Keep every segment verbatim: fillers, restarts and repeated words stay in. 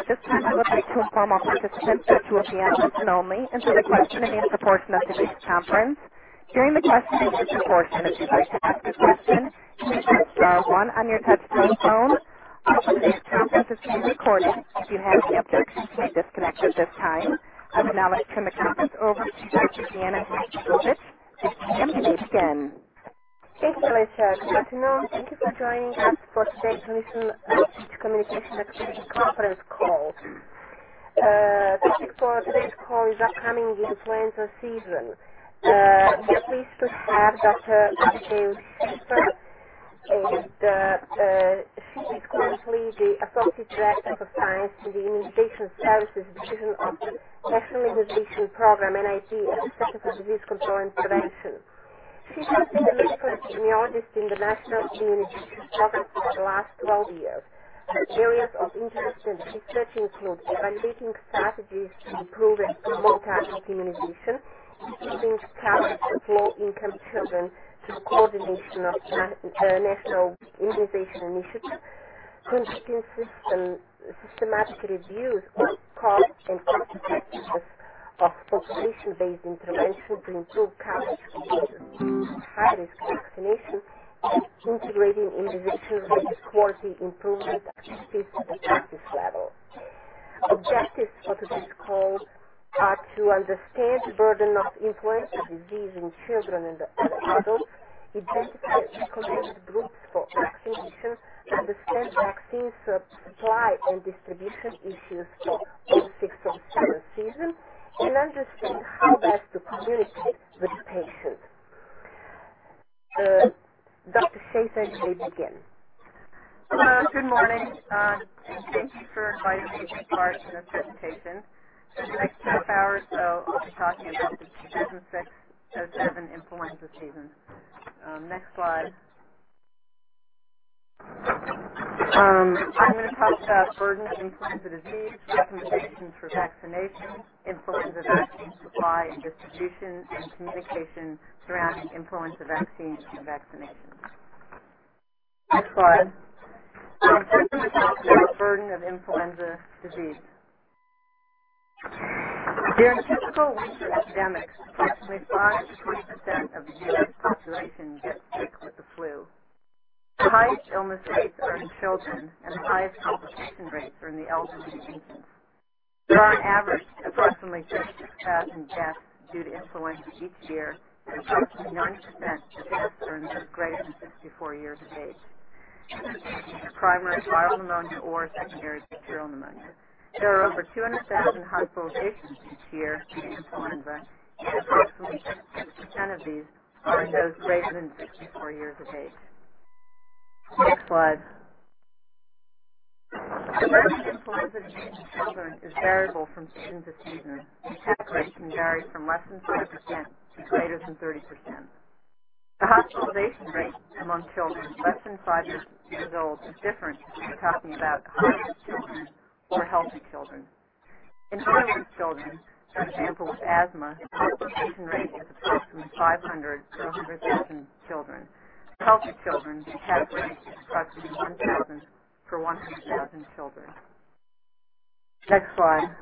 this time I would like to inform all participants that you will be on listen only until the question and answer portion of today's conference. During the question and answer portion, if you'd like to ask a question, please press star one on your touch-tone phone. Also, today's conference is being recorded. If you have any objections, you may disconnect at this time. I would now like to turn the conference over to Doctor Deanna Dmitrovich. Ma'am, you may begin. Thank you, Alicia. Good afternoon. Thank you for joining us for today's Mission Outreach Communication Activity Conference call. Uh, topic for today's call is upcoming influenza season. Uh, we are pleased to have Doctor Abigail Schaefer, and uh, uh, she is currently the Associate Director for Science in the Immunization Services Division of the National Immunization Program, N I P, at the Center for Disease Control and Prevention. She has been a medical epidemiologist in the National Immunization Program for the last twelve years. Her areas of interest and research include evaluating strategies to improve and promote adult immunization, including coverage of low-income children through coordination of na- uh, National Immunization Initiative, conducting system, systematic reviews of cost and cost-effectiveness of population-based intervention to improve coverage of high-risk vaccination, and integrating immunization-related quality improvement activities at the practice level. Objectives for today's call are to understand the burden of influenza disease in children and adults, identify recommended groups for vaccination, understand vaccine supply and distribution issues for oh six oh seven season, and understand how best to communicate with the patient. Uh, Doctor Schaefer, you may begin. Uh, good morning, uh, and thank you for inviting me to take part in this presentation. For the next half hour or so, I'll be talking about the two thousand six oh seven influenza season. Um, next slide. Um, I'm going to talk about burden of influenza disease, recommendations for vaccination, influenza vaccine supply and distribution, and communication surrounding influenza vaccines and vaccinations. Next slide. Um, first, I'm going to talk about burden of influenza disease. During typical winter epidemics, approximately five to twenty percent of the U S population gets sick with the flu. The highest illness rates are in children, and the highest complication rates are in the elderly and infants. There are on average approximately thirty-six thousand deaths due to influenza each year, and approximately ninety percent of deaths are in those greater than sixty-four years of age. This is primary viral pneumonia or secondary bacterial pneumonia. There are over two hundred thousand hospitalizations each year due to influenza, and approximately six percent of these are in those greater than sixty-four years of age. Next slide. The burden of influenza disease in children is variable from season to season. The attack rate can vary from less than five percent to greater than thirty percent. The hospitalization rate among children less than five years old is different if we're talking about high-risk children or healthy children. In high-risk children, for example with asthma, the hospitalization rate is approximately five hundred per one hundred thousand children. Healthy children, the attack rate is approximately one thousand per one hundred thousand children. Next slide.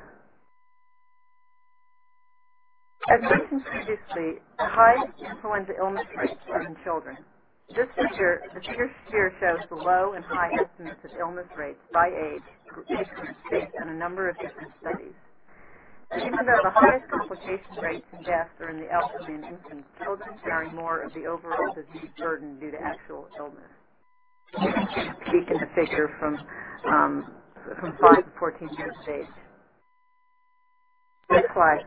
As mentioned previously, the highest influenza illness rates are in children. This figure, the figure here shows the low and high estimates of illness rates by age, age groups based on a number of different studies. Even though the highest complication rates and deaths are in the elderly and infants, children carry more of the overall disease burden due to actual illness. You can see a peak in the figure from um, from five to fourteen years of age. Next slide.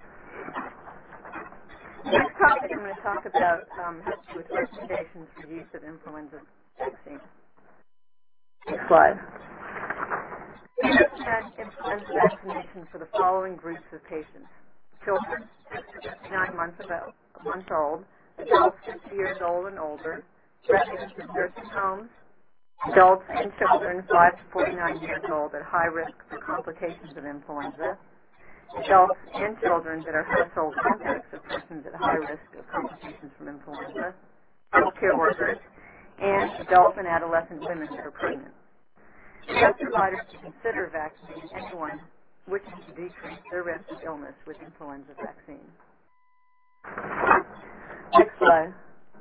Next topic I'm going to talk about um, has to do with recommendations for use of influenza vaccine. Next slide. We recommend influenza vaccination for the following groups of patients: children six to fifty-nine months, about, months old, adults fifty years old and older, residents of nursing homes, adults and children five to forty-nine years old at high risk for complications of influenza, adults and children that are household contacts of persons at high risk of complications from influenza, healthcare workers, and adult and adolescent women that are pregnant. We ask providers to consider vaccinating anyone wishing to decrease their risk of illness with influenza vaccine. Next slide.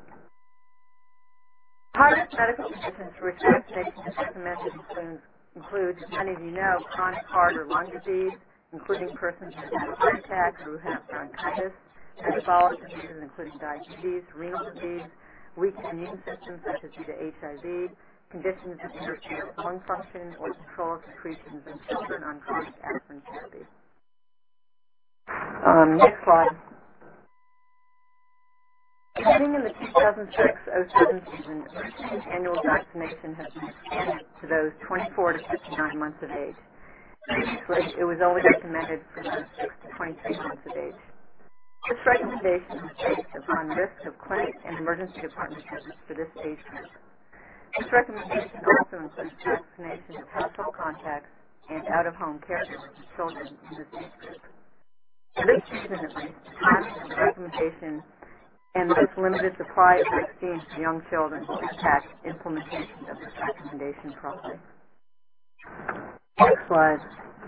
High-risk medical conditions for which vaccination is recommended include, include, as many of you know, chronic heart or lung disease, including persons who have a heart attack or who have bronchitis, metabolic diseases, including diabetes, renal disease, weakened immune systems such as due to H I V, conditions that interfere with lung function or control of secretions in children on chronic aspirin therapy. Um, next slide. Beginning in the two thousand six oh seven season, routine annual vaccination has been expanded to those twenty-four to fifty-nine months of age. Previously, it was only recommended for those six to twenty-three months of age. This recommendation is based upon risk of clinic and emergency department visits for this age group. This recommendation also includes vaccination of household contacts and out-of-home caregivers of children in this age group. For this season, at least, the timing of the recommendation and this limited supply of vaccines for young children will impact implementation of this recommendation properly. Next slide.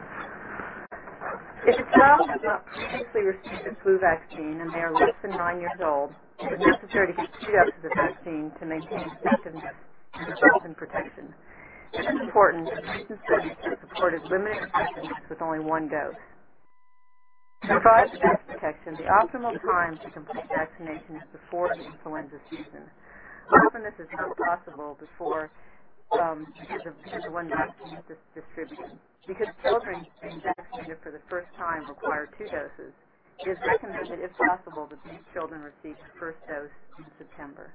If a child has not previously received a flu vaccine and they are less than nine years old, it is necessary to get two doses of vaccine to maintain effectiveness and result in protection. This is important as recent studies have supported limited effectiveness with only one dose. To provide the best protection, the optimal time to complete vaccination is before the influenza season. Often this is not possible before um, because, of, because of when vaccine is dis- distributed. Because children being vaccinated for the first time require two doses, it is recommended, if possible, that these children receive the first dose in September.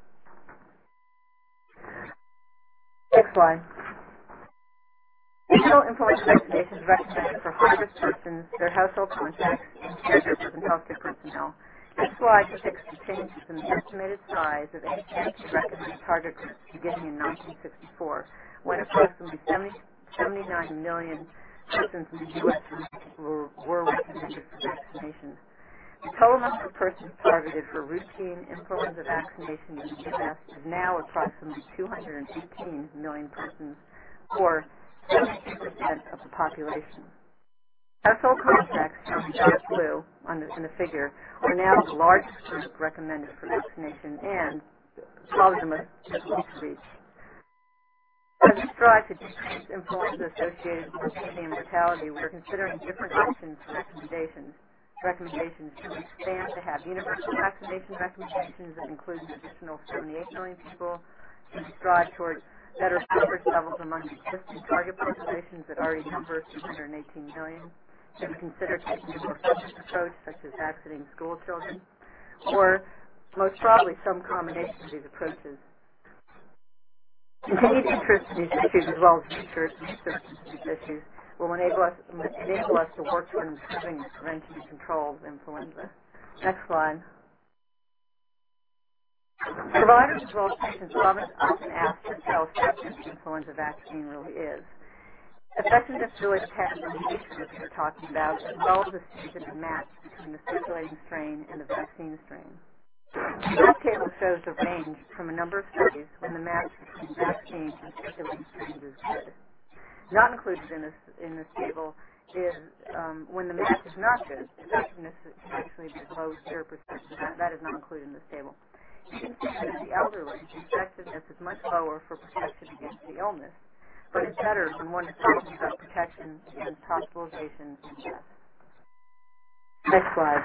Next slide. Additional influenza vaccination is recommended for high-risk persons, their household contacts, and caregivers and healthcare personnel. This slide depicts the changes in the estimated size of any recommended target groups beginning in nineteen sixty-four, when approximately seventy, seventy-nine million persons in the U S were, were recommended for vaccination. The total number of persons targeted for routine influenza vaccination in the U S is now approximately two hundred eighteen million persons, or seventy-two percent of the population. Household contacts, shown in dark blue on the, in the figure, are now the largest group recommended for vaccination and probably the most difficult to reach. As we strive to decrease influenza-associated morbidity and mortality, we are considering different options for recommendations. Recommendations to expand to have universal vaccination recommendations that include an additional seventy-eight million people, to strive towards better coverage levels among existing target populations that already number two hundred eighteen million. Should we consider taking a more focused approach, such as vaccinating school children, or most probably some combination of these approaches. Continued interest in these issues, as well as research, research into these issues, will enable us, enable us to work toward improving the prevention and control of influenza. Next slide. Providers as well as patients often ask just how effective the influenza vaccine really is. Effectiveness really depends on the age group you're talking about, as well as the season and match between the circulating strain and the vaccine strain. This table shows the range from a number of studies when the match between vaccines and circulating strains is good. Not included in this in this table is um, when the match is not good. Effectiveness can actually be below zero percent. That, that is not included in this table. You can see that in the elderly, the effectiveness is much lower for protection against the illness, but it's better when one is talking about protection against hospitalization and death. Next slide.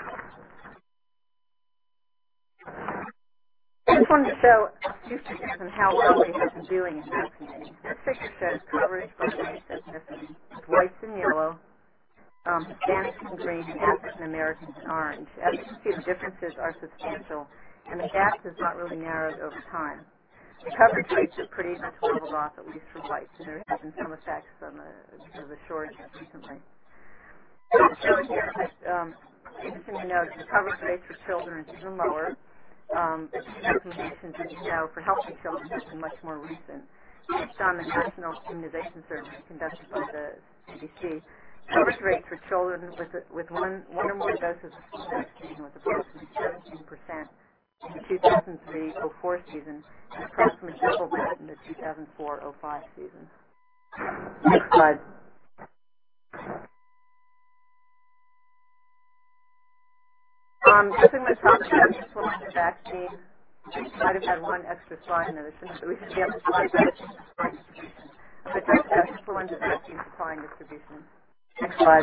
I just wanted to show a few figures on how well we have been doing in vaccinating. This figure shows coverage by race ethnicity, with whites in yellow, um, Hispanics in green, and African Americans in orange. As you can see, the differences are substantial, and the gap has not really narrowed over time. The coverage rates are pretty much leveled off, at least for whites, and there have been some effects on the, because of the shortage recently. So it's showing here that, um, interesting to note, the coverage rates for children is even lower. Um, but these recommendations, as you know, for healthy children have been much more recent. Based on the National Immunization Survey conducted by the C D C, coverage rates for children with, with one, one or more doses of flu vaccine was approximately seventeen percent in the two thousand three oh four season, and approximately double that in the two thousand four oh five season. Next slide. Um, just I'm going to talk about influenza vaccine. We might have had one extra slide in there. We should be able to slide vaccine supply and distribution. I'm going to talk about influenza vaccine supply and distribution. Next slide.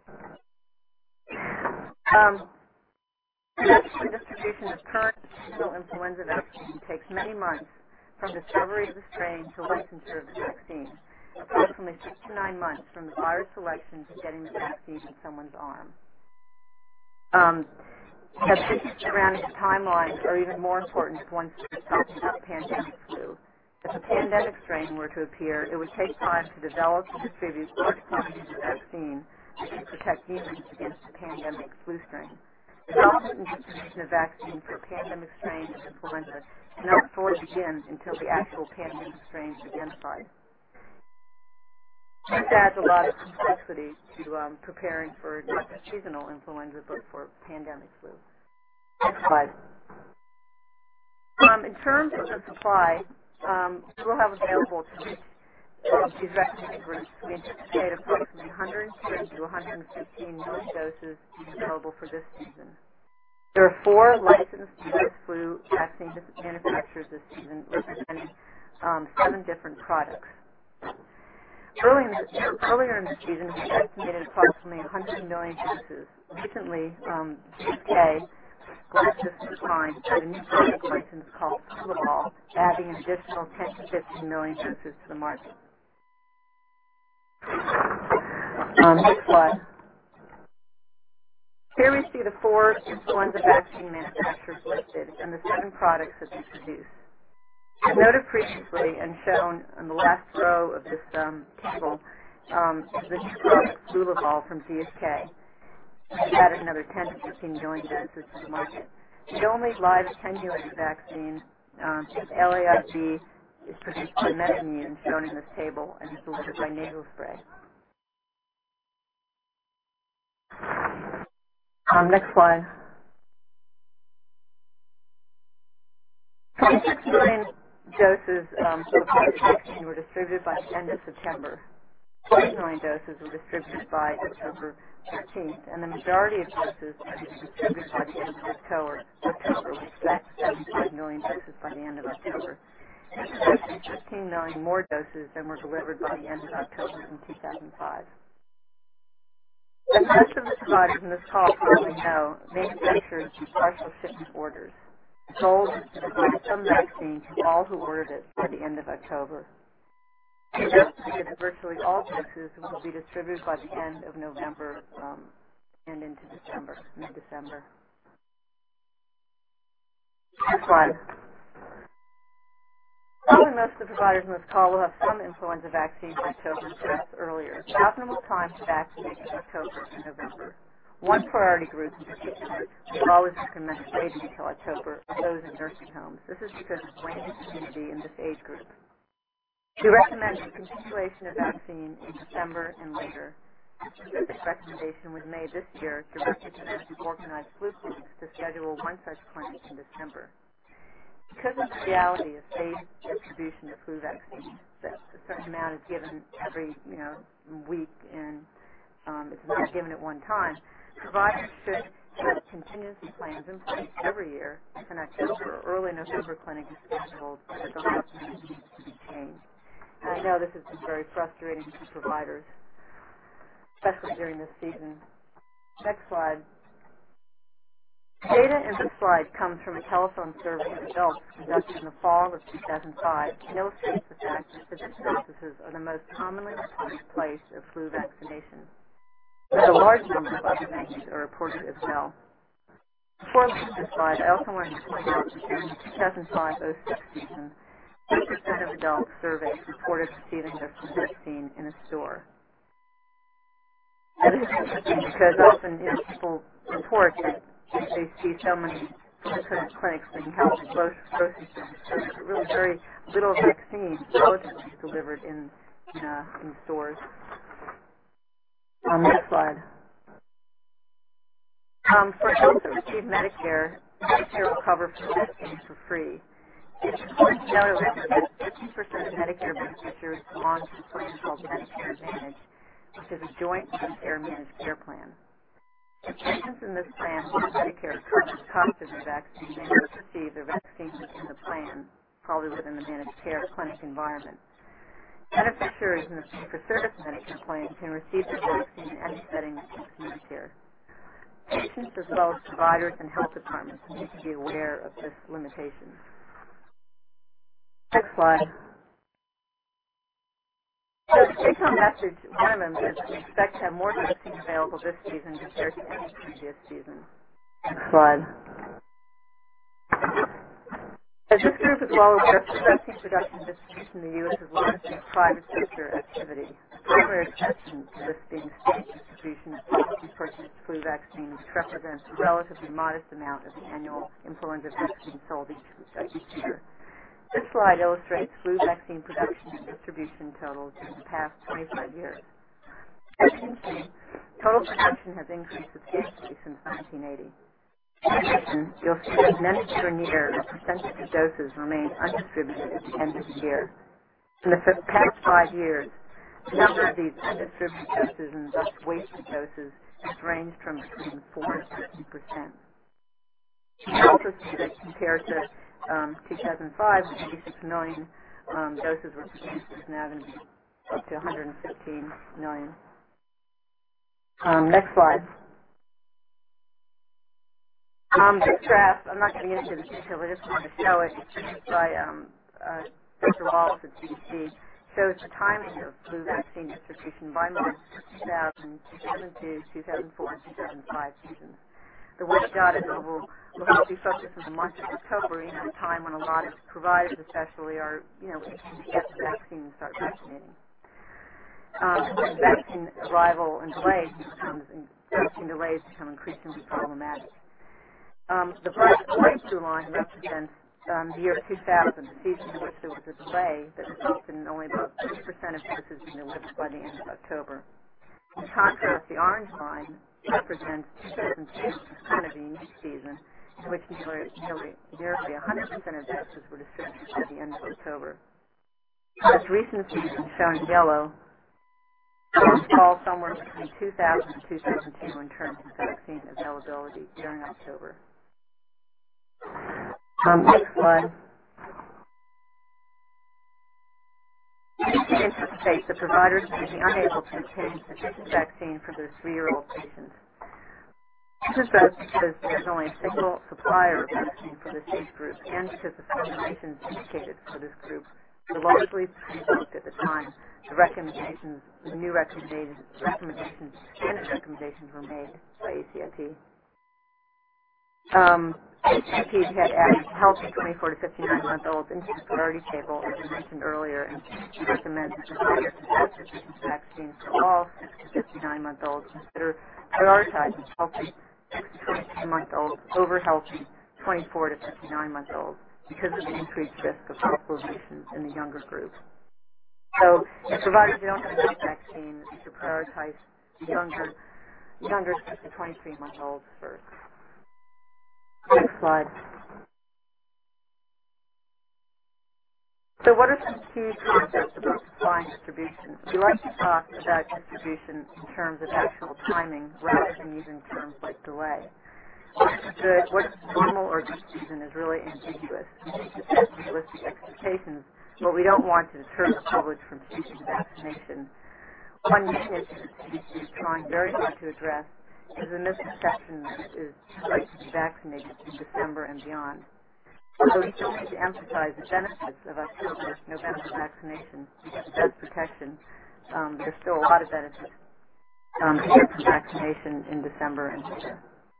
Um, production and distribution of current seasonal influenza vaccine takes many months from discovery of the strain to licensure of the vaccine. Approximately six to nine months from the virus selection to getting the vaccine in someone's arm. Um, The issues surrounding the timelines are even more important if one starts talking about pandemic flu. If a pandemic strain were to appear, it would take time to develop and distribute large quantities of vaccine that could protect humans against the pandemic flu strain. Development and distribution of vaccine for pandemic strains of influenza cannot fully begin until the actual pandemic strain is identified. This adds a lot of complexity to um, preparing for not just seasonal influenza, but for pandemic flu. Next slide. Um, in terms of the supply, um, we will have available to reach uh, these recommended groups. We anticipate approximately one hundred ten to one hundred fifteen million doses to be available for this season. There are four licensed U S flu vaccine manufacturers this season, representing um, seven different products. Early in the, earlier in the season, we estimated approximately one hundred million doses. Recently, um, G S K, GlaxoSmithKline, had a new product license called Fluval, adding an additional ten to fifteen million doses to the market. Um, next slide. Here we see the four influenza vaccine manufacturers listed and the seven products that they produce. As noted previously and shown on the last row of this um, table um, is the new product Fluval from G S K. We added another ten to fifteen million doses to the market. The only live attenuated vaccine um, is L A I V, is produced by MedImmune, shown in this table, and is delivered by nasal spray. Um, next slide. twenty-six million doses um, of the vaccine were distributed by the end of September. forty million doses were distributed by October thirteenth, and the majority of doses will be distributed by the end of October. October, we expect seventy-five million doses by the end of October. This is actually fifteen million more doses than were delivered by the end of October in two thousand five. As most of the providers in this call probably know, manufacturers do partial shipment orders. The goal is to provide some vaccine to all who ordered it by the end of October. It is estimated that virtually all doses will be distributed by the end of November um, and into December, mid-December. Next slide. Probably most of the providers in this call will have some influenza vaccine by October, perhaps earlier. The optimal time to vaccinate is October and November. One priority group in particular we always recommend waiting until October are those in nursing homes. This is because of waning immunity in this age group. We recommend a continuation of vaccine in December and later. A specific recommendation was made this year directed to those who organize flu clinics to schedule one such clinic in December. Because of the reality of phased distribution of flu vaccines, that a certain amount is given every you know week and um, it's not given at one time, providers should have contingency plans in place every year if an October or early November clinic is scheduled that the vaccine needs to be changed. And I know this has been very frustrating to providers, especially during this season. Next slide. Data in this slide comes from a telephone survey of adults conducted in the fall of two thousand five and illustrates the fact that physician offices are the most commonly reported place of flu vaccination. But a large number of other venues are reported as well. Before leaving this slide, I also wanted to point out that during the two thousand five oh six season, ten percent of adults surveyed reported receiving their flu vaccine in a store. Now, this is interesting because often you know, people report that they see so many clinics being held in grocery stores. So there's really very little vaccine relatively delivered in in, uh, in stores. Um, next slide. Um, for adults that receive Medicare, Medicare will cover flu vaccines for free. It's important to note that fifty percent of Medicare beneficiaries belong to a plan called Medicare Advantage, which is a joint Medicare managed care plan. If patients in this plan with Medicare covers the cost of their vaccine, they must receive their vaccine within the plan, probably within the managed care clinic environment. Beneficiaries in the fee-for-service Medicare plan can receive their vaccine in any setting that takes Medicare. Patients as well as providers and health departments need to be aware of this limitation. Next slide. So the take-home message, one of them is that we expect to have more vaccine available this season compared to any previous season. Next slide. As this group is well aware, vaccine production and distribution in the U S is largely private sector activity. The primary exception to this being state distribution of publicly purchased flu vaccine, which represents a relatively modest amount of the annual influenza vaccine sold each, each year. This slide illustrates flu vaccine production and distribution totals in the past twenty-five years. As you can see, total production has increased substantially since nineteen eighty. In addition, you'll see that next year near a percentage of doses remains undistributed at the end of the year. In the past five years, the number of these undistributed doses and thus wasted doses has ranged from between four and fifteen percent. You can also see that compared to Um, two thousand five, eighty-six million um, doses were produced. It's now going to be up to one hundred fifteen million. Um, next slide. Um, this graph, I'm not going to get into the details, I just want to show it. It's produced by um, uh, Doctor Wallace at C D C. Shows the timing of flu vaccine distribution by month for two thousand, two thousand two, two thousand four, and two thousand five seasons. The white dot is will, will help you focus on the month of October, you know, a time when a lot of providers especially are, you know, itching to get the vaccine and start vaccinating. Um, when vaccine arrival and delays becomes, vaccine delays become increasingly problematic. Um, the bright white blue line represents um, the year two thousand, the season in which there was a delay that resulted in only about thirty percent of doses being delivered by the end of October. In contrast, the orange line represents two thousand two, which is kind of a unique season, in which nearly, nearly, nearly one hundred percent of doses were distributed by the end of October. The most recent season, shown in yellow, falls somewhere between two thousand and two thousand two in terms of vaccine availability during October. Um, next slide. We anticipate that providers may be unable to obtain sufficient vaccine for their three-year-old patients. This is both because there's only a single supplier of vaccine for this age group and because the formulations indicated for this group were largely pre-booked at the time the recommendations, the new recommendations, recommendations, standard recommendations were made by A C I P. Um, A C I P had added healthy twenty-four to fifty-nine month olds into the priority table, as I mentioned earlier, and recommends that providers who have sufficient vaccine for all six to fifty-nine month olds consider prioritizing healthy six to twenty-two month olds over healthy twenty-four to fifty-nine month olds because of the increased risk of hospitalizations in the younger group. So if providers don't have enough vaccine, they should prioritize the younger, younger six to twenty-three month olds first. Next slide. So what are some key concepts about supply and distribution? We like to talk about distribution in terms of actual timing rather than using terms like delay. What is good, what is normal or good season is really ambiguous. We need to set realistic expectations, but we don't want to deter the public from seeking vaccination. One main issue that C D C is trying very hard to address is the misconception that it is too late to be vaccinated in December and beyond. Although we still need to emphasize the benefits of October, November vaccination to get the best protection, um, there's still a lot of benefits um, to get from vaccination in December and later.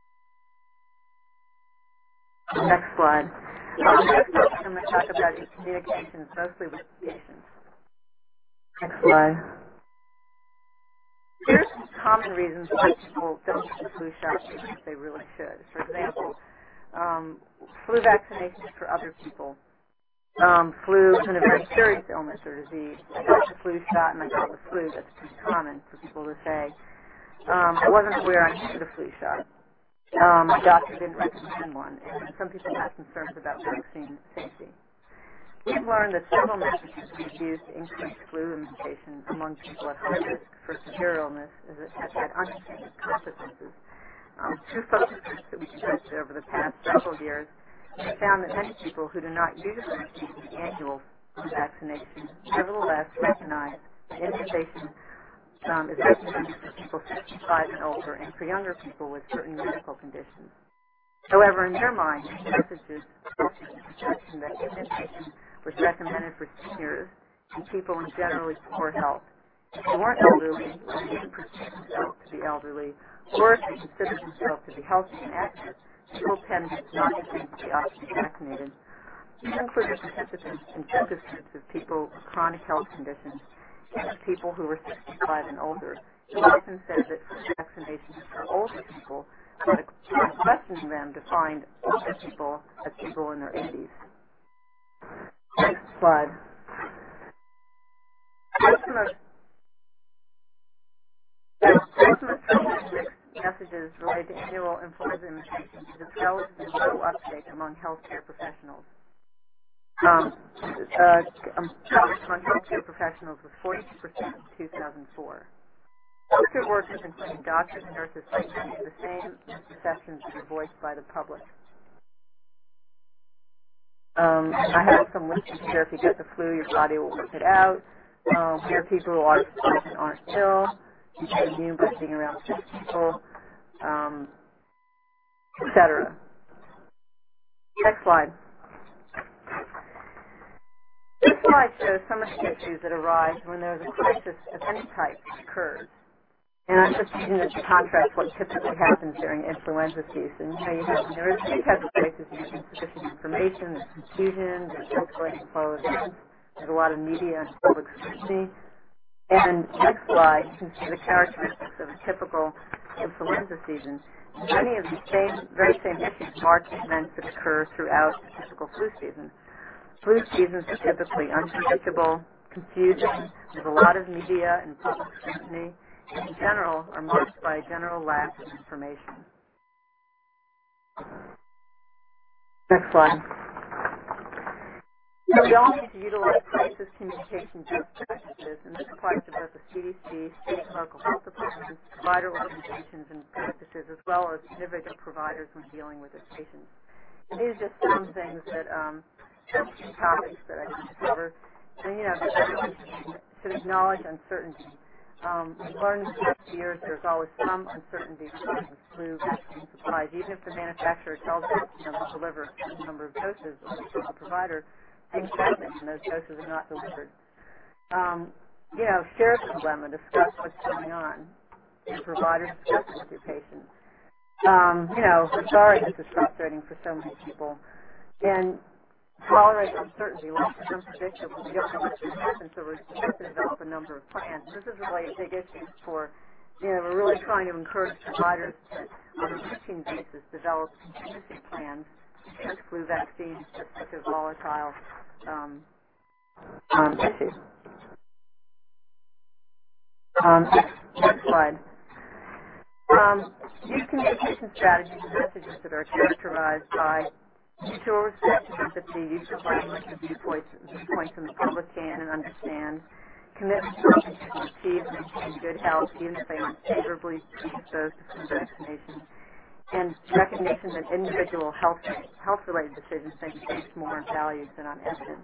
Next slide. Um, the next topic I'm going to talk about is communications, mostly with patients. Next slide. Here's some common reasons why people don't get the flu shot even if they really should. For example, um, flu vaccinations for other people. Um, flu isn't a very serious illness or disease. I got the flu shot and I got the flu. That's pretty common for people to say. Um, I wasn't aware I needed a flu shot. Um, my doctor didn't recommend one. And some people have concerns about vaccine safety. We've learned that several messages we've used to increase flu immunization among people at high risk for severe illness is it has had unintended consequences. Um, through focus groups that we conducted over the past several years, we found that many people who do not usually receive the annual flu vaccination nevertheless recognize that immunization um, is recommended for people sixty-five and older and for younger people with certain medical conditions. However, in their mind, these messages posted the perception that immunization was recommended for seniors and people in generally poor health. If they weren't elderly, or they didn't perceive themselves to be elderly, or if they considered themselves to be healthy and active, people tended not to think they ought to be vaccinated. These included participants in focus groups of people with chronic health conditions and of people who were sixty-five and older, who often said that flu vaccinations for older people, but questioning them to find older people as people in their eighties. Next slide. Christmas. Christmas mixed messages related to annual influenza immunization is a relatively low uptake among healthcare professionals. Um, uh, um, among healthcare professionals was forty-two percent in two thousand four. Healthcare workers, including doctors and nurses, cite many of the same misperceptions that are voiced by the public. Um, I have some listed here. If you get the flu, your body will work it out. Um, here are people who are sick and aren't ill. You get immune by being around sick people, um, et cetera. Next slide. This slide shows some of the issues that arise when there is a crisis of any type that occurs. And I'm just using this to contrast what typically happens during influenza season. You know, you have, there is these types of crises, you have insufficient information, there's confusion, there's escalating flow of events, there's a lot of media and public scrutiny. And next slide, you can see the characteristics of a typical influenza season. Many of these same, very same issues mark the events that occur throughout the typical flu season. Flu seasons are typically unpredictable, confusing, there's a lot of media and public scrutiny, and in general are marked by a general lack of information. Next slide. So we all need to utilize crisis communication best practices, and this applies to both the C D C, state and local health departments, provider organizations and practices, as well as individual providers when dealing with their patients. And these are just some things that, um, some key topics that I want to cover. And, you know, that everyone should acknowledge uncertainty. Um, we've learned in the past few years there's always some uncertainty regarding the flu vaccine supplies. Even if the manufacturer tells us, you know, they'll deliver a certain number of doses, or the provider, things happen and those doses are not delivered. Um, you know, share the dilemma, discuss what's going on. Your provider, discuss it with your patient. Um, you know, we're sorry this is frustrating for so many people. And tolerate uncertainty. Life is unpredictable. We don't know what's going to happen, so we have to develop a number of plans. This is really a big issue for, you know, we're really trying to encourage providers to, on a routine basis, develop contingency plans because flu vaccines is such a volatile um, um, issue. Um, next, next slide. Um, use communication strategies and messages that are characterized by mutual respect and empathy, use of language and viewpoints, viewpoints in the public can and understand, commitment to helping people achieve and maintain good health, even if they aren't favorably predisposed to flu vaccination, and recognition that individual health health-related decisions may be based more on values than on evidence.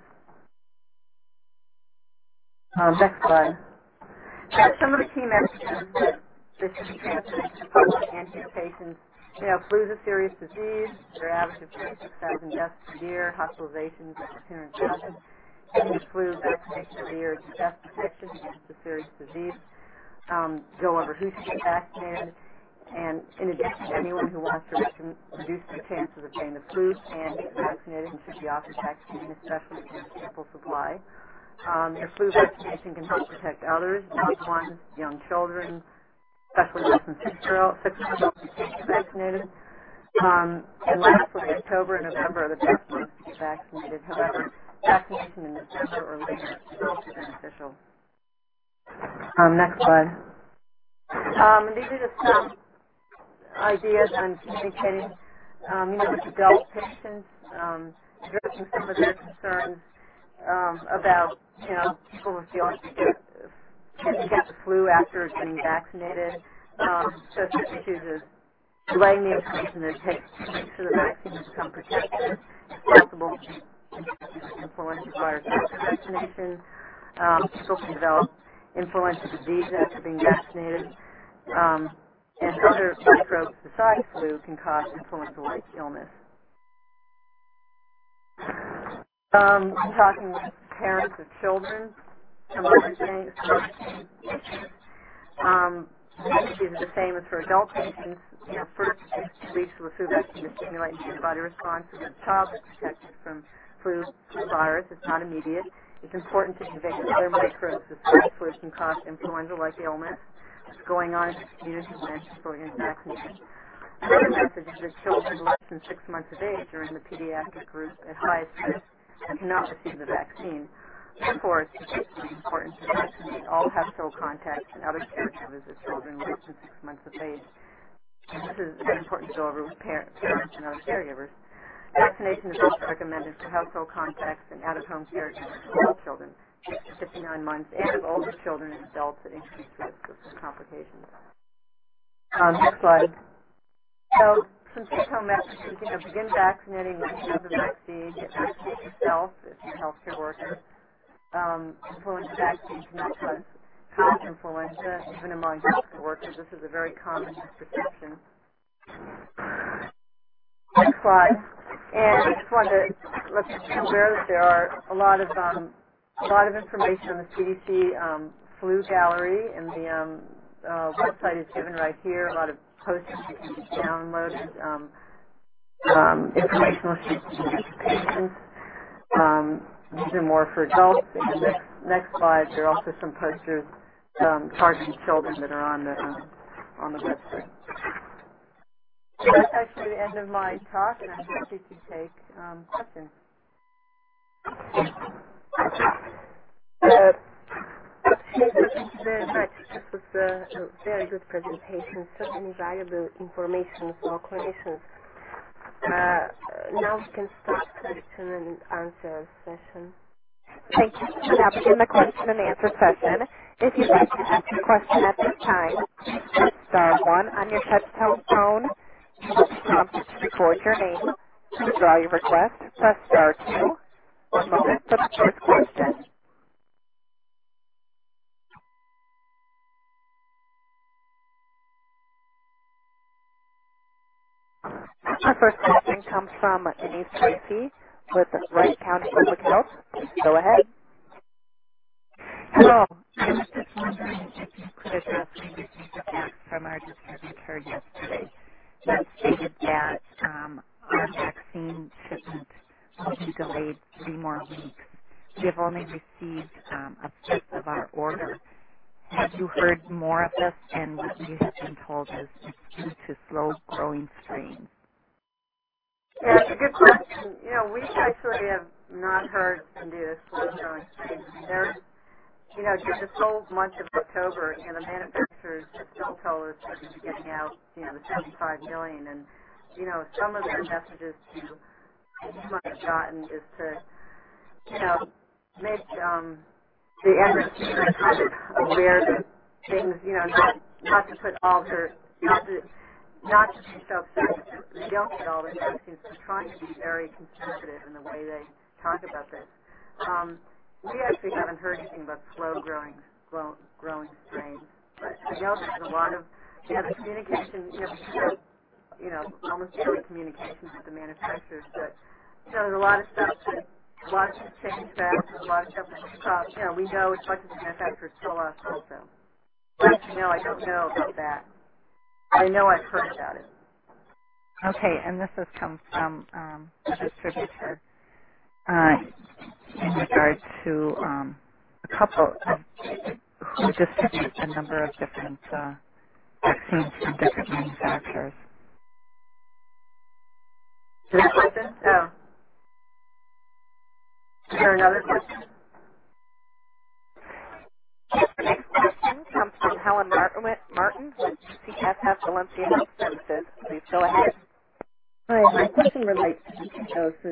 Um, next slide. So some of the key messages that this should be transmitted to the public and to the patients. You know, flu is a serious disease. Their average of thirty-six thousand deaths per year, hospitalizations of two hundred thousand. Getting the flu vaccination every year is the best protection against the serious disease. Um, go over who should get vaccinated. And in addition, anyone who wants to reduce their chances of getting the flu can get vaccinated and should be offered vaccine, especially if there's ample supply. Um, your flu vaccination can help protect others, loved ones, young children, especially less than six-year-olds, six-year-olds who can't get vaccinated. Um, and lastly, October and November are the best months to get vaccinated. However, vaccination in December or later is also beneficial. Um, next slide. Um, and these are just some ideas on communicating, um, you know, with adult patients, um, addressing some of their concerns, um, about, you know, people who feel like they get, they get the flu after getting vaccinated. Um, so some issues is delaying the information that it takes two weeks for the vaccine to become protected. It's possible to be infected with influenza virus after vaccination. Um, people can develop influenza disease after being vaccinated. Um, and other microbes besides flu can cause influenza-like illness. Um, I'm talking with parents of children, some other things, some other things. Um, these are the same as for adult patients. You know, first two weeks of the flu vaccine to stimulate an antibody response so that the child is protected from flu, flu virus. It's not immediate. It's important to convey that other microbes besides flu can cause influenza-like illness. What's going on in the community when people are getting vaccinated. Another message is that children less than six months of age are in the pediatric group at highest risk and cannot receive the vaccine. Therefore, it's particularly important to vaccinate all household contacts and other caregivers of children less than six months of age. And this is very important to go over with parents, parents and other caregivers. Vaccination is also recommended for household contacts and out-of-home caregivers for all children, six to fifty-nine months, and of older children and adults at increased risk of some complications. Um, next slide. So, some take-home messages, you know, begin vaccinating when you have the vaccine, get vaccinated yourself if you're a healthcare worker. Um, influenza vaccine cannot cause, cause influenza, even among healthcare workers. This is a very common misperception. Next slide. And I just wanted to let you be aware that there are a lot of um, a lot of information on the C D C um, flu gallery, and the um, uh, website is given right here. A lot of posters that can be downloaded, um, um, informational sheets for patients. Um, these are more for adults. And the next, next slide, there are also some posters um, targeting children that are on the um, on the website. So that's actually the end of my talk, and I'm happy to take um, questions. Uh, Thank you very much. This was a, a very good presentation, so many valuable information for clinicians. Uh, now we can start question and answer session. Thank you. We'll now begin the question and answer session. If you'd like to ask a question at this time, press star one on your touch-tone phone. You will be prompted to record your name. To withdraw your request, press star two. One moment for the first question. Our first question comes from Denise Tracy with Wright County Public Health. Please go ahead. Hello. I was just wondering if you could address we received a fax from our distributor yesterday that stated that um, our vaccine shipment will be delayed three more weeks. We have only received um, a fifth of our order. Have you heard more of this? And what we have been told is it's due to slow-growing strains. Yeah, it's a good question. You know, we actually have not heard from due to slow-growing strains. There's You know, during this whole month of October, you know, the manufacturers have still told us that they're getting out, you know, the seventy-five million, and, you know, some of their messages to you might have gotten is to, you know, make um, the embassy kind of aware that things, you know, not, not to put all their, not to, not to be so upset that they don't get all their vaccines, but trying to be very conservative in the way they talk about this. Um, We actually haven't heard anything about slow-growing grow, growing strains. But I know there's a lot of, you know, the communication, you know, because, you know, almost daily communications with the manufacturers. But, you know, there's a lot of stuff that, a lot of things change fast. There's a lot of stuff that we talk, you know, we know as much as the manufacturers tell us also. But, you know, I don't know about that. I know I've heard about it. Okay, and this has come from um, the distributor. Uh, in regard to um, a couple of who distribute a number of different uh, vaccines from different manufacturers. Is there a question? Oh. Is there another question? The next question comes from Helen Martin, Martin with C S F Valencia Health Services. Please go ahead. Hi, my question relates to the two doses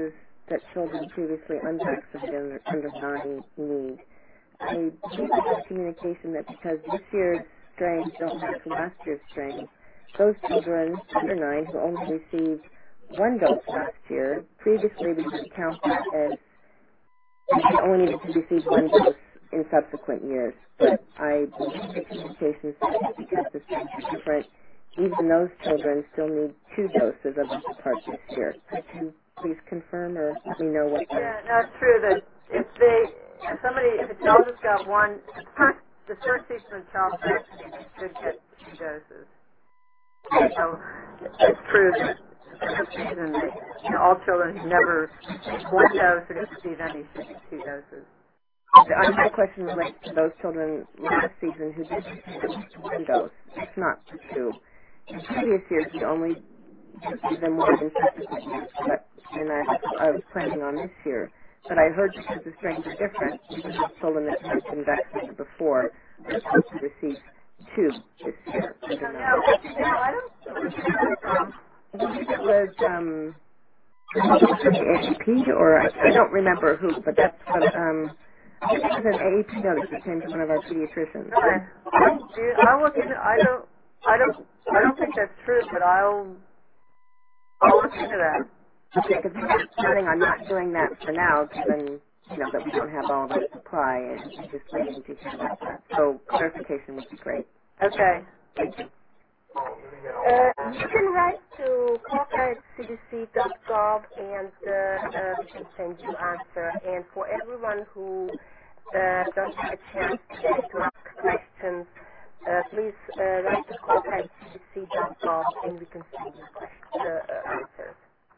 that children previously unvaccinated under nine need. I believe I have communication that because this year's strains don't match last year's strains, those children under nine who only received one dose last year, previously we would count that as they only needed to receive one dose in subsequent years. But I believe the communication says that because the strains are different, even those children still need two doses of the part this year. Could you please confirm or let me know what that is? Yeah, no, it's true that if they, if somebody, if a child just got one, the first, the first season of child vaccine should get two doses. So it's true that for this season, you know, all children who never received one dose or didn't receive any should get two doses. Uh, my question relates to those children last season who did receive at least one dose. It's not the two. In previous years, we only gave them one in subsequent years, but, and I, I was planning on this year. But I heard because the strains are different, even those children that had been vaccinated before are supposed to receive two this year. No, no, I don't. I believe it was um, A A P, or I, I don't remember who, but that's what, um, I think it was an A A P notice that came to one of our pediatricians. Okay. I look into, I don't, I don't, I don't think that's true, but I'll, I'll look into that. Okay, because we're planning on not doing that for now, given, you know, that we don't have all of our supply, and we're just waiting to hear about that. So clarification would be great. Okay. Thank you. Uh, you can write to corporate c d c dot gov and uh, uh, we can send you answer. And for everyone who uh, don't have a chance today to ask questions, uh, please uh, write to corporate c d c dot gov and we can send you questions, uh, uh, answers.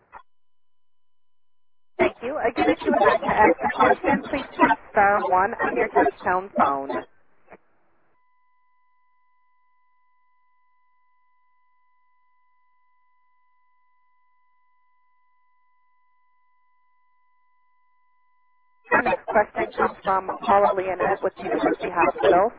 Thank you. Again, if you would like to ask a question, please press star one on your touchtone phone. Our next question comes from Paula Leonette with University Hospital.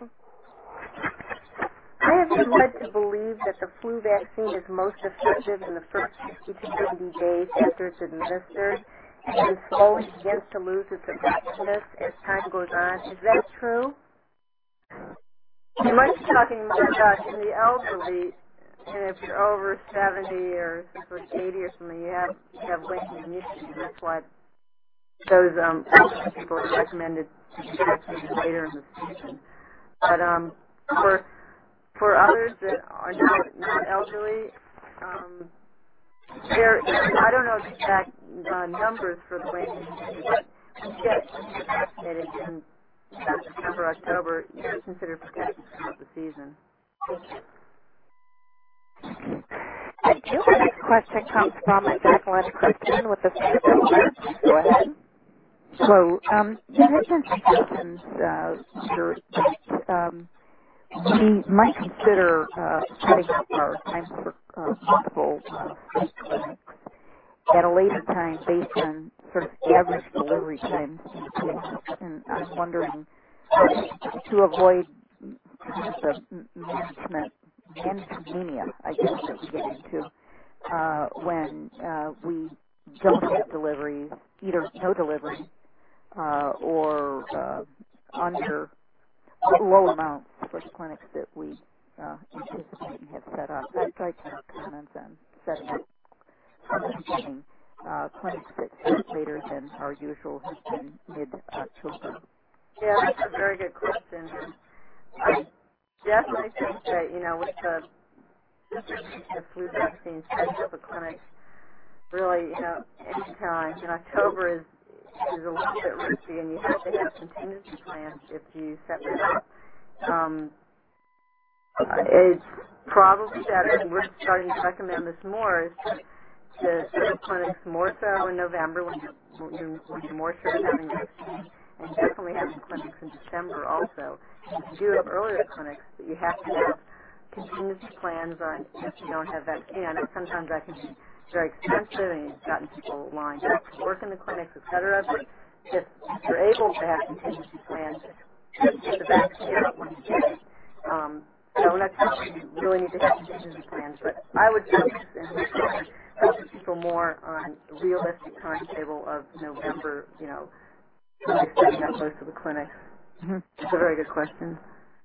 I have been led to believe that the flu vaccine is most effective in the first sixty to ninety days after it's administered, and then slowly begins to lose its effectiveness as time goes on. Is that true? You might be talking more about in the elderly, and if you're over seventy or like eighty or something, you have you have waning immunity. That's why those um, elderly people are recommended to be vaccinated later in the season. But um, for for others that are not, not elderly, um, there I don't know the exact uh, numbers for the waning immunity, but when you get, when you get vaccinated in uh, September, October, you're considered protected throughout the season. Thank you. The next question comes from Jacqueline Kristen with the State of Delaware. Go ahead. Hello. Um, there have been suggestions uh, here that um, we might consider uh, setting up our times for uh, multiple uh, state clinics at a later time based on sort of average delivery times. And I'm wondering, uh, to avoid the management, management mania, I guess, that we get into uh, when uh, we don't have deliveries, either no delivery uh, or uh, under low amounts for the clinics that we uh, anticipate and have set up. I'd like to have comments on setting up from the beginning uh, clinics that start later than our usual has been mid-October. Yeah, that's a very good question. I definitely think that, you know, with the distribution of flu vaccines, setting up a clinic really, you know, any time in October is is a little bit risky, and you have to have contingency plans if you set that up. Um, uh, it's probably better, and we're starting to recommend this more, is to, to set up clinics more so in November when you're, when you're, when you're more sure of having vaccines, and definitely having clinics in December also. And you do have earlier clinics, but you have to have contingency plans on if you don't have vaccine. I know sometimes that can be very expensive, and you've gotten people lined up to work in the clinics, et cetera. But if, if you're able to have contingency plans, get the vaccine out when you get it. Um, so not you really need to have contingency plans, but I would focus and make sure focus people more on the realistic timetable of November, you know, really setting up most of the clinics? Mm-hmm. It's a very good question.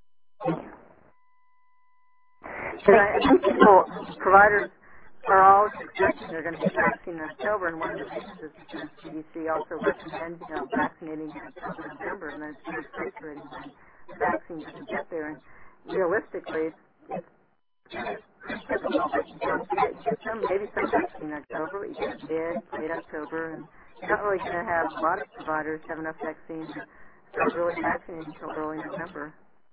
I think people, providers are always expecting they're going to get vaccinated in October, and one of the reasons is because C D C also recommends, you know, vaccinating in October, November, and then it's very frustrating when the vaccine doesn't get there. And realistically, it's, it's pretty typical that you don't get, you get some, maybe some vaccine in October, but you get mid, late October, and you're not really going to have a lot of providers have enough vaccines to start really vaccinating until early November.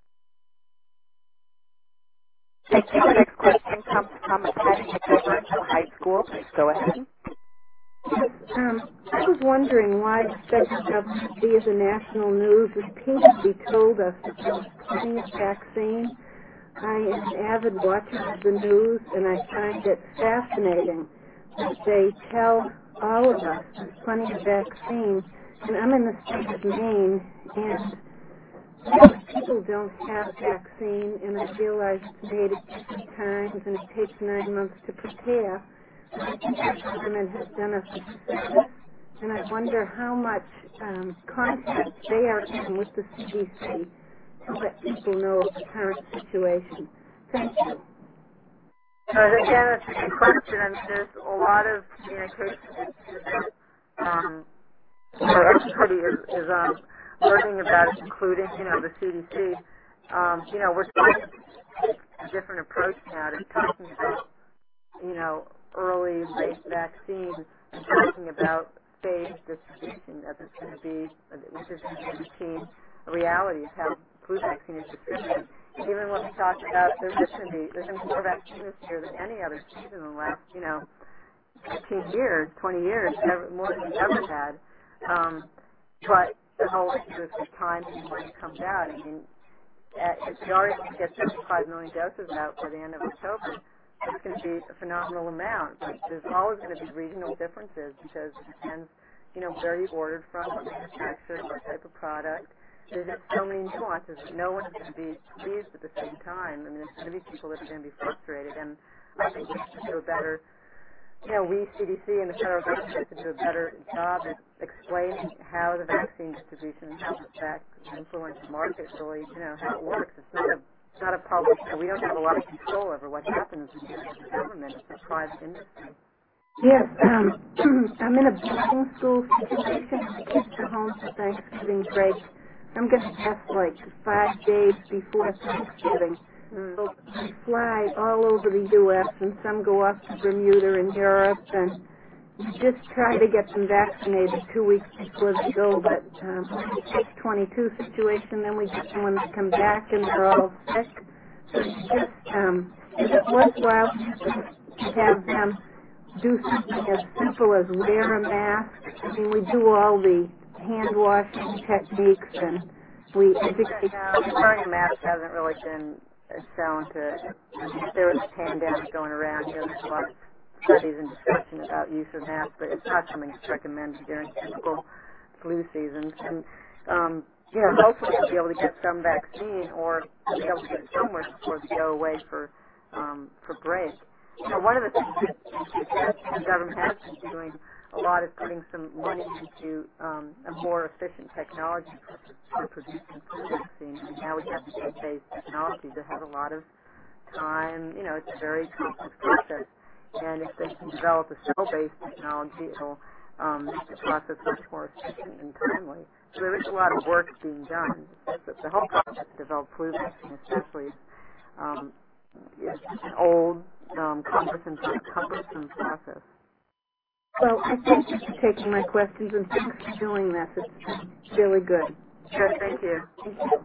Thank you. The next question comes from Patty McGovern from high school. Please go ahead. Yes, um, I was wondering why the federal government, via the national news, repeatedly told us that there was plenty of vaccine. I am an avid watcher of the news, and I find it fascinating that they tell all of us there's plenty of vaccine. And I'm in the state of Maine, and most people don't have vaccine, and I realize it's made at different times, and it takes nine months to prepare. I think the government has done us a service, and I wonder how much um, contact they are in with the C D C to let people know of the current situation. Thank you. Uh, again, that's a good question. I mean, there's a lot of communication that um, everybody is, is um, learning about it, including, you know, the C D C. Um, you know, we're trying to take a different approach now to talking about, you know, early, late vaccines and talking about phased distribution as it's going to be, which is going to be routine reality of how flu vaccine is distributed. Even when we talked about there's going to be there's going to be more vaccine this year than any other season in the last, you know, fifteen years, twenty years, ever, more than we've ever had. Um, but the whole issue is the time and when it comes out. I mean, at, if we already get seventy-five million doses out by the end of October, it's going to be a phenomenal amount. But there's always going to be regional differences because it depends, you know, where you ordered from, what manufacturer, what type of product. There's just so many nuances that no one is going to be pleased at the same time. I mean, there's going to be people that are going to be frustrated, and I think we should do a better, you know, we, C D C and the federal government have to do a better job at explaining how the vaccine distribution and how the vaccine influence the market really, you know, how it works. It's not a, it's not a public, you know, we don't have a lot of control over what happens in the government. It's a private industry. Yes, um, I'm in a boarding school situation. The kids are home for Thanksgiving break. I'm going to guess like five days before Thanksgiving. Mm. So we fly all over the U S and some go off to Bermuda and Europe, and we just try to get them vaccinated two weeks before they go. But um, it's a catch twenty-two situation. Then we get them when they come back and they're all sick. So it's just, um, is it worthwhile to have them do something as simple as wear a mask? I mean, we do all the hand washing techniques, and we educate. No, wearing a mask hasn't really been shown to. There was a pandemic going around. You know, there's a lot of studies and discussion about use of masks, but it's not something that's recommended during typical flu seasons. And um, you know, hopefully we'll be able to get some vaccine, or we'll be able to get it somewhere before we go away for um, for break. You know, one of the things that the government has been doing a lot is putting some money into um, a more efficient technology for, for producing flu vaccine. And now we have the egg-based technology that has a lot of time. You know, it's a very complex process. And if they can develop a cell-based technology, it'll um, make the process much more efficient and timely. So there is a lot of work being done. It's just that the whole process to develop flu vaccine, especially, is um, it's an old, um, cumbersome, cumbersome process. Well, I thank you for taking my questions, and thanks for doing this. It's really good. Good, thank you. Thank you.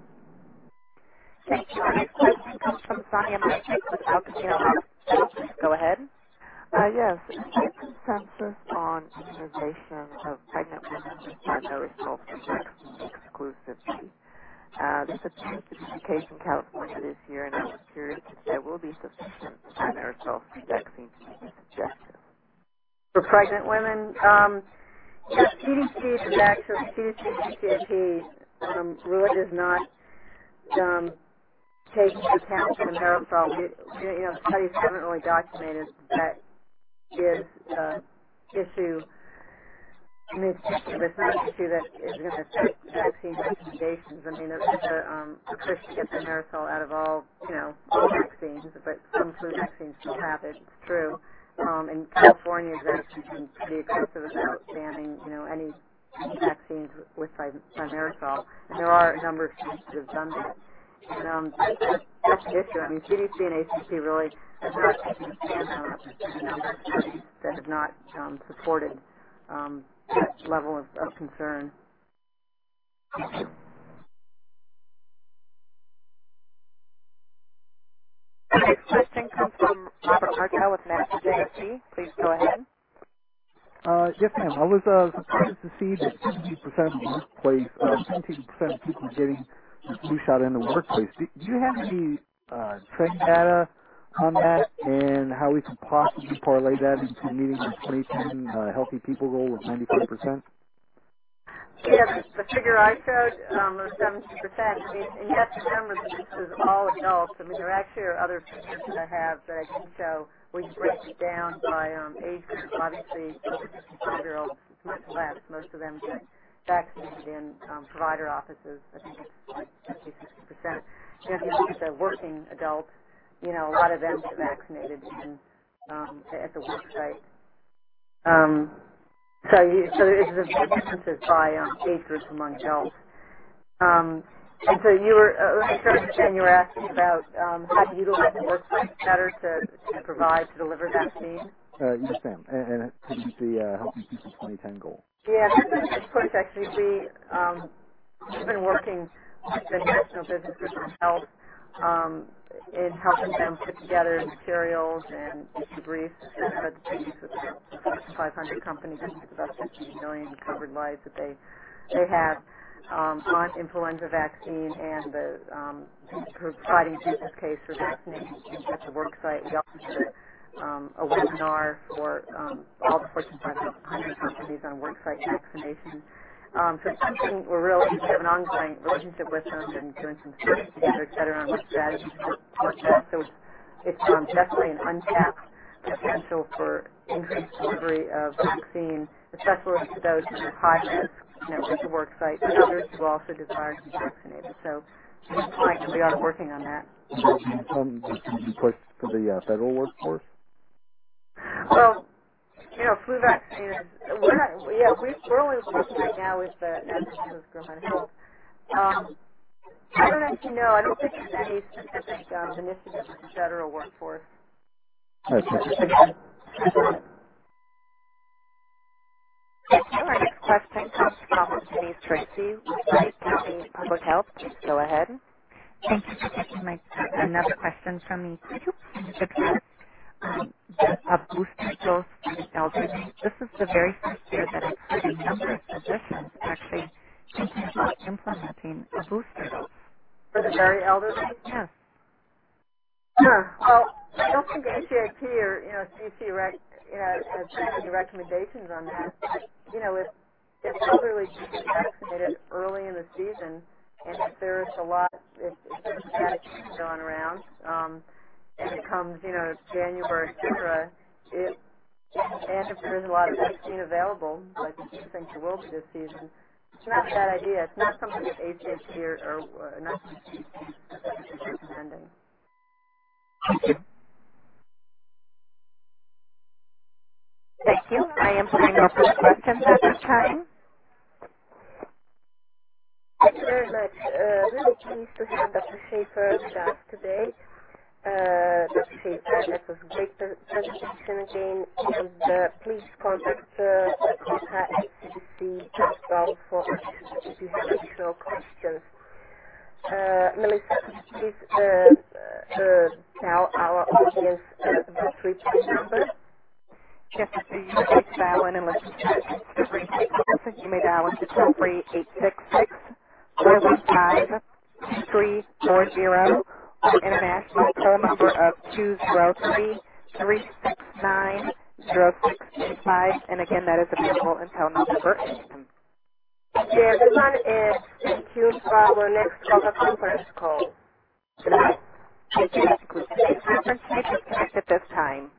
Thank you. Our next question comes from Sonia Mike with Alcatino Hospital. Please go ahead. Uh, yes, is there consensus on immunization of pregnant women with primary sulfur vaccine exclusively? Uh, this appears to be the case in California this year, and I was curious if there will be sufficient primary sulfur vaccine to meet this objective. For pregnant women, um, yeah, C D C is actually, C D C and C A P um, really does not um, take into account the aerosol. You, you know, studies haven't really documented that is uh, issue. I mean, it's, it's not an issue that is going to affect vaccine recommendations. I mean, there's a, um, a push to get the aerosol out of all, you know, all vaccines, but some flu vaccines still have it. It's true. Um, and California has actually been pretty aggressive about banning, you know, any, any vaccines with thimerosal. And there are a number of states that have done that. And um, that's, that's the issue. I mean, C D C and A C P really have not taken a stand on it. There's a number of studies that have not um, supported um, that level of, of concern. Thank you. The next question comes from Robert Martel with National J S G. Please go ahead. Uh, yes, ma'am. I was uh, surprised to see that seventy percent of the workplace, uh, seventeen percent of people getting the flu shot in the workplace. Do, do you have any uh, trend data on that and how we could possibly parlay that into meeting the twenty ten uh, healthy people goal of ninety-five percent? Yeah, the, the figure I showed um, was seventeen percent. I mean, and you have to remember that this is all adults. I mean, there actually are other figures that I have that I didn't show where you break it down by um, age group. Obviously, over fifty-five-year-olds, it's much less. Most of them get vaccinated in um, provider offices. I think it's like fifty, sixty percent. You know, if you look at the working adults, you know, a lot of them get vaccinated in, um, at the work site. Um, So, you, so there's a big differences by um, age groups among adults. Um, and so you were, uh, let me try to understand, you were asking about um, how to utilize the workplace better to, to provide, to deliver vaccine? Uh, yes, ma'am. And, and to meet the uh, Healthy People twenty ten goal. Yeah, this is a push, actually. We, um, we've been working with the National Business Group on Health um, in helping them put together materials and issue briefs about the treaties with the Fortune five hundred companies. I think it's about fifty million covered lives that they they have um, on influenza vaccine and the um, providing a business case for vaccinating at the work site. We also did a, um, a webinar for um, all the Fortune five hundred companies on work site vaccination. Um, so it's something we're really, we have an ongoing relationship with them and doing some studies together, et cetera, on what strategies to work that. So it's, it's um, definitely an untapped potential for increased delivery of vaccine, especially to those who are high risk, you know, at the work site, but others who also desire to be vaccinated. So at this point, we are working on that. Is that something that can be pushed for the uh, federal workforce? Well, you know, flu vaccine is, we're not, yeah, we, we're only working right now with the National Business Group on Health. Um, I don't actually know. I don't think there's any specific um, initiative with the federal workforce. Okay. Our next question comes from Denise Tracy with Wright County Public Health. Please go ahead. Thank you for taking my another question from me. Could you please address um, the, a booster dose for the elderly? This is the very first year that I've heard a number of physicians actually thinking about implementing a booster dose. For the very elderly? Yes. Huh. Well, I don't think A C I P or, you know, C D C rec, you know, has any recommendations on that. But, you know, if, if elderly get vaccinated early in the season, and if there's a lot, if, if there's a vaccine going around, um, and it comes, you know, January, et cetera, it, and if there's a lot of vaccine available, like we do think there will be this season, it's not a bad idea. It's not something that A C I P or, or uh, not C D C is specifically recommending. Thank you. Thank you. I am putting no further questions at this time. Thank you very much. Uh, really pleased to have Doctor Schaefer with us today. Uh, Doctor Schaefer, that was a great presentation again, and uh, please contact uh, contact at C D C dot gov for if you have additional questions. Uh, Melissa, could you please uh, uh, tell our audience uh, the three-point number? Yes, if you would like to dial in and listen to the free calls, you may dial into toll free eight six six, four one five, two three four zero or international toll number of two zero three, three six nine, zero six eight five, and again, that is available until November eighth. Okay, everyone, and stay tuned for our next cover conference call. Good night. Thank you. That concludes today's conference. You may disconnect at this time.